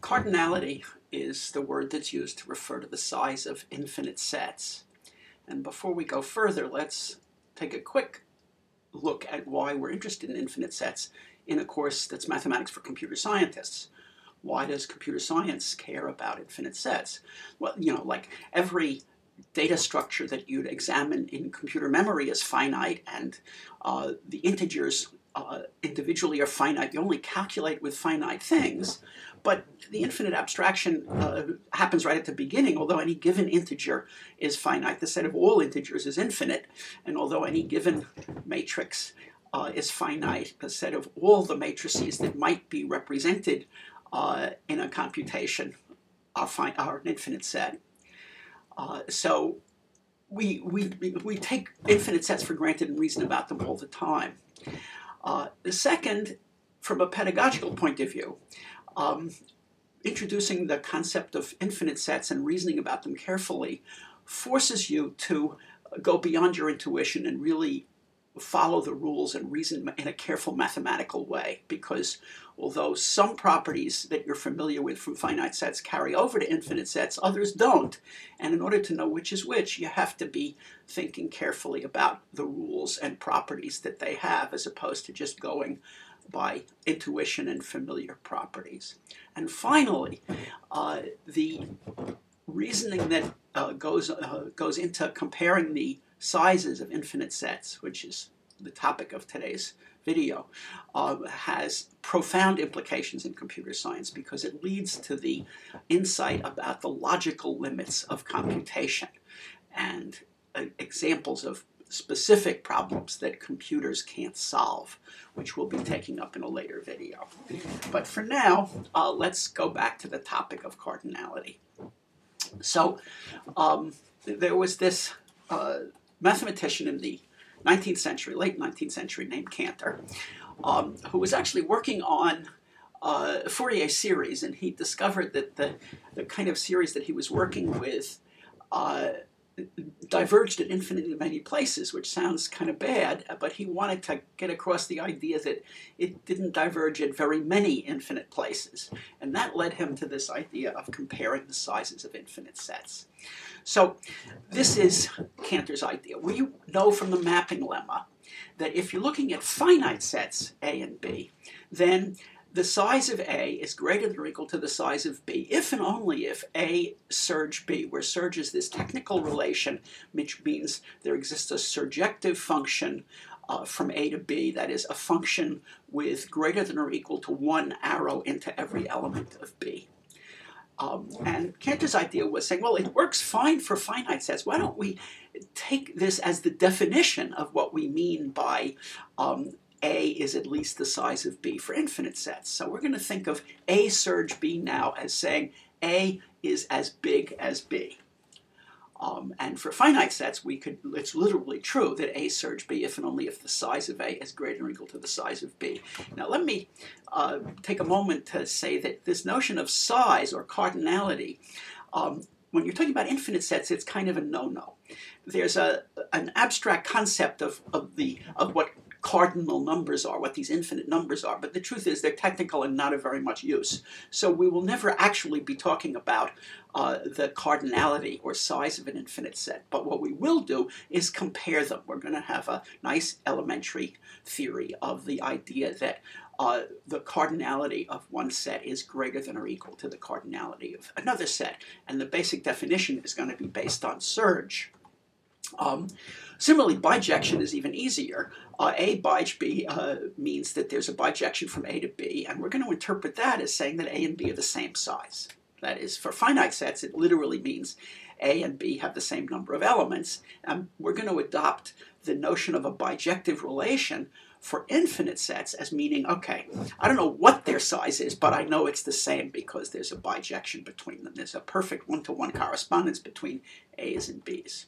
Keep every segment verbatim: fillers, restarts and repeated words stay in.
Cardinality is the word that's used to refer to the size of infinite sets. And before we go further, let's take a quick look at why we're interested in infinite sets in a course that's mathematics for computer scientists. Why does computer science care about infinite sets? Well, you know, like every data structure that you'd examine in computer memory is finite, and uh, the integers uh, individually are finite. You only calculate with finite things, but the infinite abstraction uh, happens right at the beginning. Although any given integer is finite, the set of all integers is infinite, and although any given matrix uh, is finite, the set of all the matrices that might be represented uh, in a computation are, fi are an infinite set. Uh, so we, we, we take infinite sets for granted and reason about them all the time. Uh, the second, from a pedagogical point of view, um, introducing the concept of infinite sets and reasoning about them carefully forces you to go beyond your intuition and really follow the rules and reason in a careful mathematical way, because although some properties that you're familiar with from finite sets carry over to infinite sets, others don't. And in order to know which is which, you have to be thinking carefully about the rules and properties that they have, as opposed to just going by intuition and familiar properties. And finally, uh, the reasoning that uh, goes, uh, goes into comparing the sizes of infinite sets, which is the topic of today's video, uh, has profound implications in computer science because it leads to the insight about the logical limits of computation and uh, examples of specific problems that computers can't solve, which we'll be taking up in a later video. But for now, uh, let's go back to the topic of cardinality. So um, there was this uh, mathematician in the nineteenth century, late nineteenth century, named Cantor, um, who was actually working on uh, Fourier series, and he discovered that the, the kind of series that he was working with uh, diverged in infinitely many places, which sounds kind of bad, but he wanted to get across the idea that it didn't diverge at very many infinite places. And that led him to this idea of comparing the sizes of infinite sets. So this is Cantor's idea. We know from the mapping lemma that if you're looking at finite sets, A and B, then the size of A is greater than or equal to the size of B if and only if A surge B, where surge is this technical relation, which means there exists a surjective function uh, from A to B, that is a function with greater than or equal to one arrow into every element of B. Um, and Cantor's idea was saying, well, it works fine for finite sets. Why don't we take this as the definition of what we mean by um, A is at least the size of B for infinite sets. So we're going to think of A surge B now as saying A is as big as B. Um, and for finite sets, we could, it's literally true that A surge B if and only if the size of A is greater or equal to the size of B. Now let me uh, take a moment to say that this notion of size or cardinality, um, when you're talking about infinite sets, it's kind of a no-no. There's a, an abstract concept of, of, the, of what cardinal numbers are, what these infinite numbers are, but the truth is they're technical and not of very much use. So we will never actually be talking about uh, the cardinality or size of an infinite set, but what we will do is compare them. We're going to have a nice elementary theory of the idea that uh, the cardinality of one set is greater than or equal to the cardinality of another set, and the basic definition is going to be based on surge. Um, similarly, bijection is even easier. Uh, A bij B uh, means that there's a bijection from A to B, and we're going to interpret that as saying that A and B are the same size. That is, for finite sets, it literally means A and B have the same number of elements, and we're going to adopt the notion of a bijective relation for infinite sets as meaning, okay, I don't know what their size is, but I know it's the same because there's a bijection between them. There's a perfect one-to-one correspondence between A's and B's.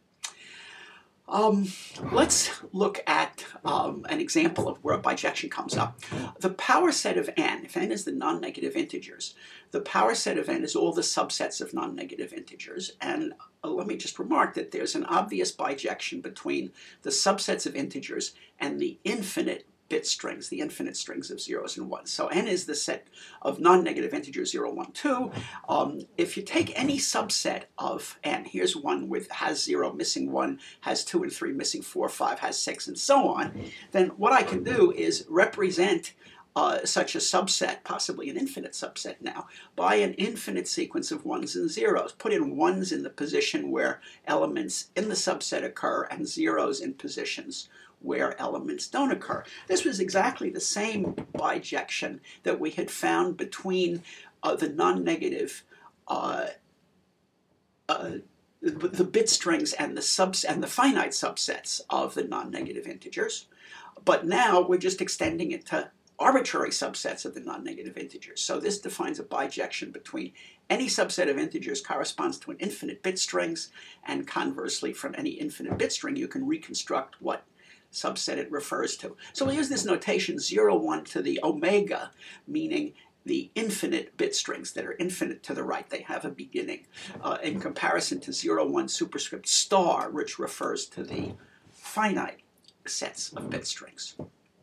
Um, let's look at um, an example of where a bijection comes up. The power set of n, if n is the non-negative integers, the power set of n is all the subsets of non-negative integers. And uh, let me just remark that there's an obvious bijection between the subsets of integers and the infinite bit strings, the infinite strings of zeros and ones. So n is the set of non-negative integers zero, one, two. Um, if you take any subset of n, here's one with has zero, missing one, has two and three, missing four, five, has six, and so on, then what I can do is represent Uh, such a subset, possibly an infinite subset now, by an infinite sequence of ones and zeros. Put in ones in the position where elements in the subset occur and zeros in positions where elements don't occur. This was exactly the same bijection that we had found between uh, the non-negative uh, uh, the bit strings and the subs and the finite subsets of the non-negative integers. But now we're just extending it to arbitrary subsets of the non-negative integers. So this defines a bijection between any subset of integers corresponds to an infinite bit strings, and conversely, from any infinite bit string, you can reconstruct what subset it refers to. So we'll use this notation zero, one to the omega, meaning the infinite bit strings that are infinite to the right. They have a beginning, uh, in comparison to zero, one superscript star, which refers to the finite sets of bit strings.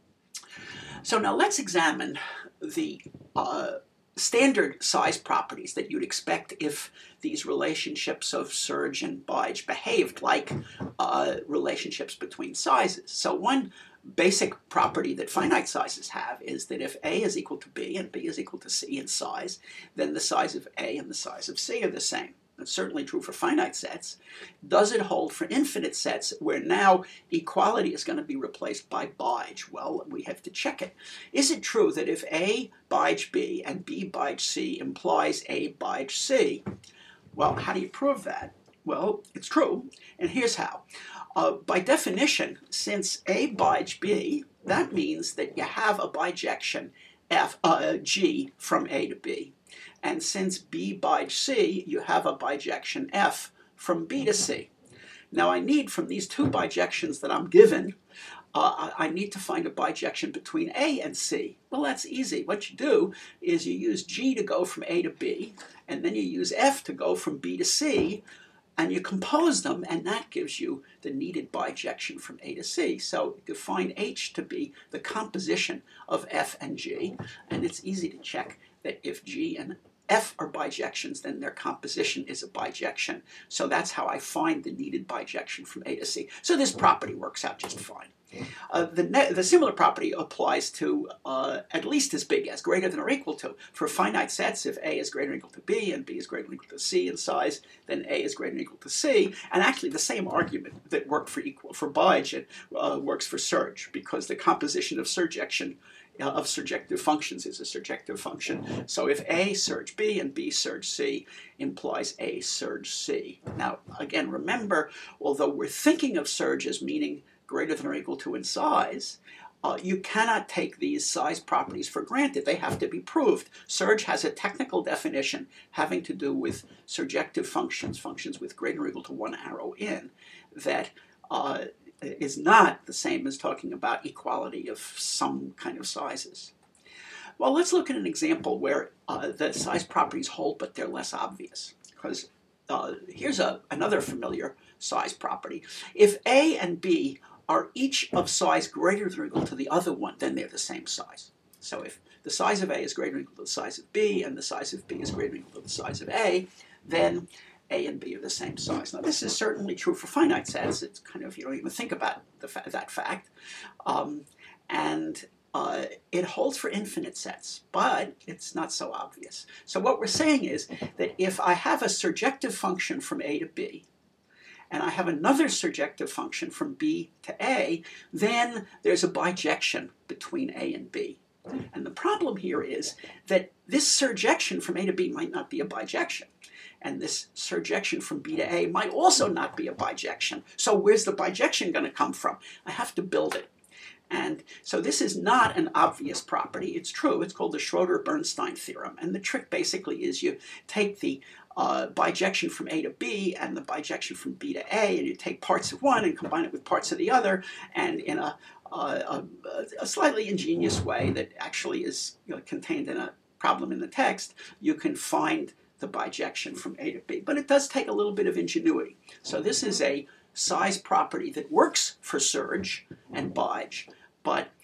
So now let's examine the uh, standard size properties that you'd expect if these relationships of Serge and Bige behaved like uh, relationships between sizes. So one basic property that finite sizes have is that if A is equal to B and B is equal to C in size, then the size of A and the size of C are the same. That's certainly true for finite sets. Does it hold for infinite sets where now equality is going to be replaced by Bige? Well, we have to check it. Is it true that if A Bige B and B Bige C implies A Bige C? Well, how do you prove that? Well, it's true, and here's how. Uh, by definition, since A Bige B, that means that you have a bijection F, uh, G from A to B. And since B Bige C, you have a bijection F from B to C. Now I need, from these two bijections that I'm given, uh, I need to find a bijection between A and C. Well, that's easy. What you do is you use G to go from A to B, and then you use F to go from B to C, and you compose them, and that gives you the needed bijection from A to C. So define H to be the composition of F and G, and it's easy to check that if G and F are bijections, then their composition is a bijection. So that's how I find the needed bijection from A to C. So this property works out just fine. Uh, the, the similar property applies to uh, at least as big as, greater than or equal to. For finite sets, if A is greater than or equal to B and B is greater than or equal to C in size, then A is greater than or equal to C. And actually the same argument that worked for equal for Bige uh, works for Serge, because the composition of surjection of surjective functions is a surjective function. So if A surge B and B surge C implies A surge C. Now, again, remember, although we're thinking of surge as meaning greater than or equal to in size, uh, you cannot take these size properties for granted. They have to be proved. Surge has a technical definition having to do with surjective functions, functions with greater or equal to one arrow in, that uh, is not the same as talking about equality of some kind of sizes. Well, let's look at an example where uh, the size properties hold, but they're less obvious. Because uh, here's a, another familiar size property. If A and B are each of size greater than or equal to the other one, then they're the same size. So if the size of A is greater than or equal to the size of B, and the size of B is greater than or equal to the size of A, then A and B are the same size. Now, this is certainly true for finite sets. It's kind of, you don't even think about the fa that fact. Um, and uh, it holds for infinite sets, but it's not so obvious. So what we're saying is that if I have a surjective function from A to B, and I have another surjective function from B to A, then there's a bijection between A and B. And the problem here is that this surjection from A to B might not be a bijection. And this surjection from B to A might also not be a bijection. So where's the bijection going to come from? I have to build it. And so this is not an obvious property. It's true. It's called the Schroeder-Bernstein theorem. And the trick basically is you take the uh, bijection from A to B and the bijection from B to A, and you take parts of one and combine it with parts of the other, and in a, uh, a, a slightly ingenious way that actually is, you know, contained in a problem in the text, you can find the bijection from A to B. But it does take a little bit of ingenuity. So this is a size property that works for Serge and Bige, but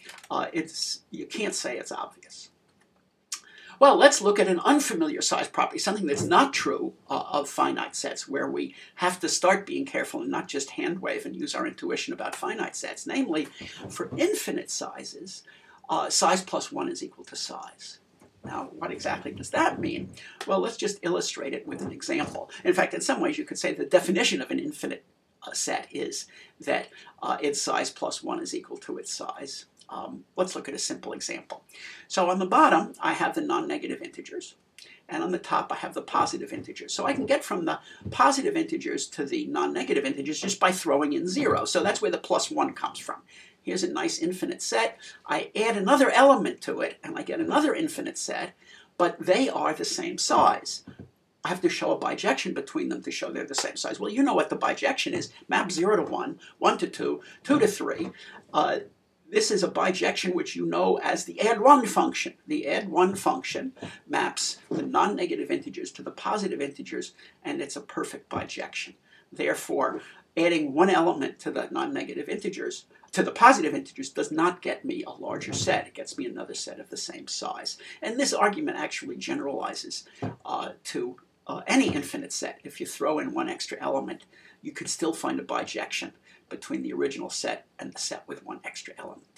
uh, it's, you can't say it's obvious. Well, let's look at an unfamiliar size property, something that's not true uh, of finite sets, where we have to start being careful and not just hand wave and use our intuition about finite sets. Namely, for infinite sizes, uh, size plus one is equal to size. Now, what exactly does that mean? Well, let's just illustrate it with an example. In fact, in some ways, you could say the definition of an infinite uh, set is that uh, its size plus one is equal to its size. Um, let's look at a simple example. So on the bottom, I have the non-negative integers, and on the top, I have the positive integers. So I can get from the positive integers to the non-negative integers just by throwing in zero. So that's where the plus one comes from. Here's a nice infinite set. I add another element to it, and I get another infinite set, but they are the same size. I have to show a bijection between them to show they're the same size. Well, you know what the bijection is. Map zero to one, one to two, two to three. Uh, This is a bijection which you know as the add one function. The add one function maps the non-negative integers to the positive integers, and it's a perfect bijection. Therefore, adding one element to the non-negative integers, to the positive integers, does not get me a larger set. It gets me another set of the same size. And this argument actually generalizes uh, to uh, any infinite set. If you throw in one extra element, you could still find a bijection between the original set and the set with one extra element.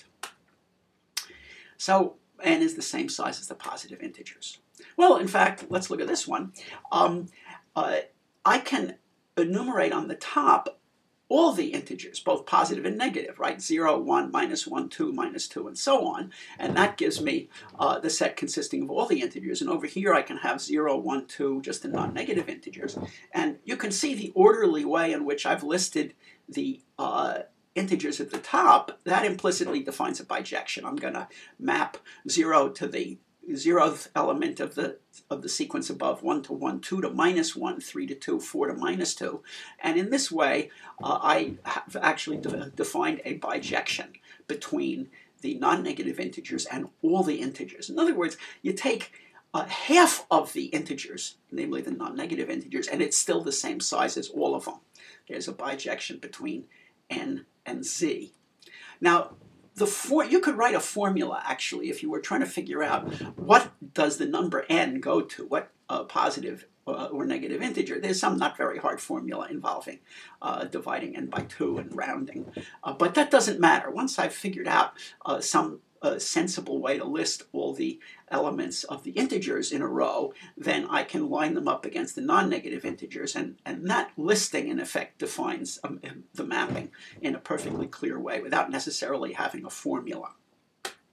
So n is the same size as the positive integers. Well, in fact, let's look at this one. Um, uh, I can enumerate on the top all the integers, both positive and negative, right? zero, one, minus one, two, minus two, and so on. And that gives me uh, the set consisting of all the integers. And over here I can have zero, one, two, just the non-negative integers. And you can see the orderly way in which I've listed the uh, integers at the top. That implicitly defines a bijection. I'm going to map zero to the zeroth element of the of the sequence above, one to one, two to minus one, three to two, four to minus two. And in this way, uh, I have actually de defined a bijection between the non-negative integers and all the integers. In other words, you take uh, half of the integers, namely the non-negative integers, and it's still the same size as all of them. There's a bijection between n and z. Now, the for, you could write a formula, actually, if you were trying to figure out what does the number n go to, what uh, positive uh, or negative integer. There's some not very hard formula involving uh, dividing n by two and rounding. Uh, but that doesn't matter. Once I've figured out uh, some a sensible way to list all the elements of the integers in a row, then I can line them up against the non-negative integers, and, and that listing, in effect, defines um, the mapping in a perfectly clear way without necessarily having a formula.